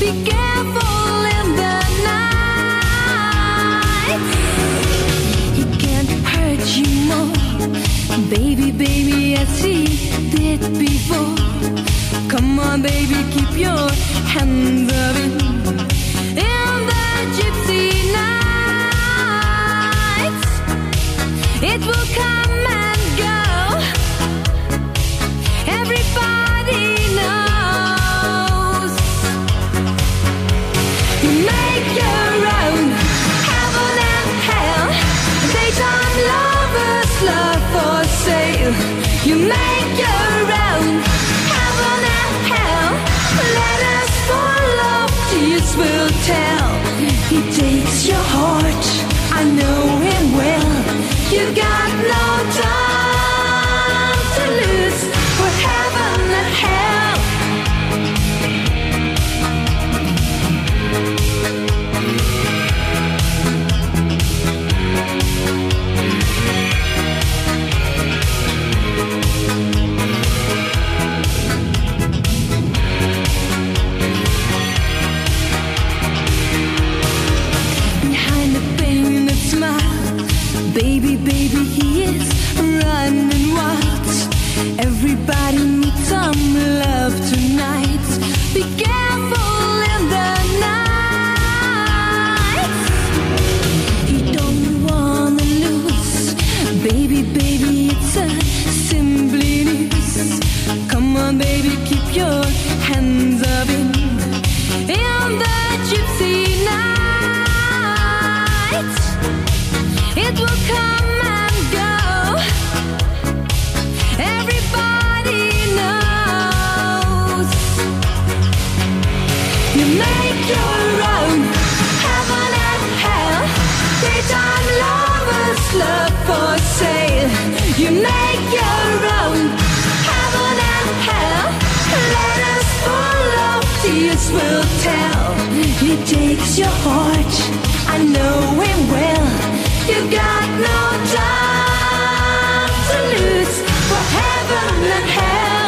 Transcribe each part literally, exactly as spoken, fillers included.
Be careful in the night. He can't hurt you more, baby, baby, as he did before. Come on, baby, keep your hands up in, in the gypsy nights. It will come and go. Everybody knows. You make your own heaven and hell. Daytime lovers, love for sale. You make your own heaven and hell. Let us follow, tears will tell. He takes your heart, I know him well. You got no time to lose for heaven and hell. Behind the painted smile, baby, baby, he is running wild. Everybody needs some love tonight. Be careful in the night. He don't wanna lose, baby, baby, it's a simply news. Come on, baby, keep your hands up in, in the gypsy night. It will come and go. Everybody knows. You make your own heaven and hell. Daytime lovers, love for sale. You make your own heaven and hell. Let us follow, tears will tell. He takes your heart, I know him well. You got no time to lose for heaven and hell.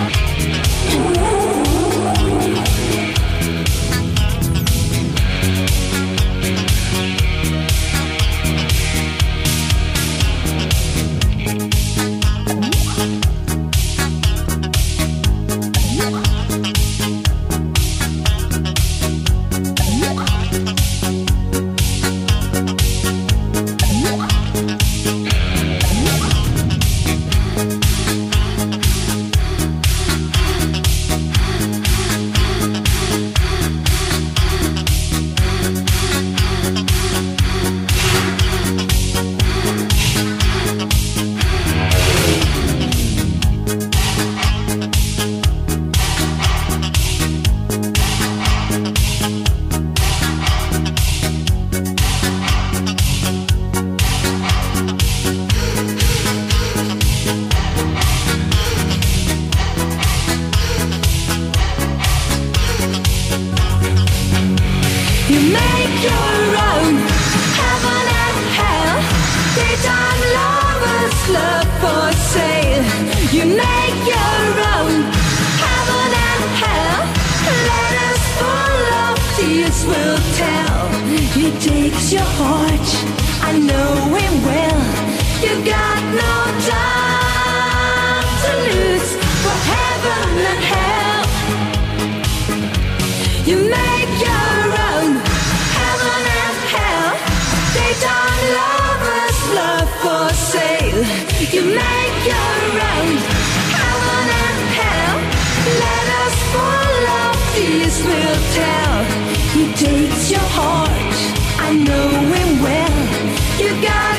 You make your own heaven and hell. Daytime lovers, love for sale. You make your own heaven and hell. Let us follow, tears will tell. He takes your heart, I know him well. You got no time to lose for heaven and hell. You make your own heaven and hell. Daytime lovers, love for sale. You make your own heaven and hell. Let us follow, tears will tell. He takes your heart, I know him well. You got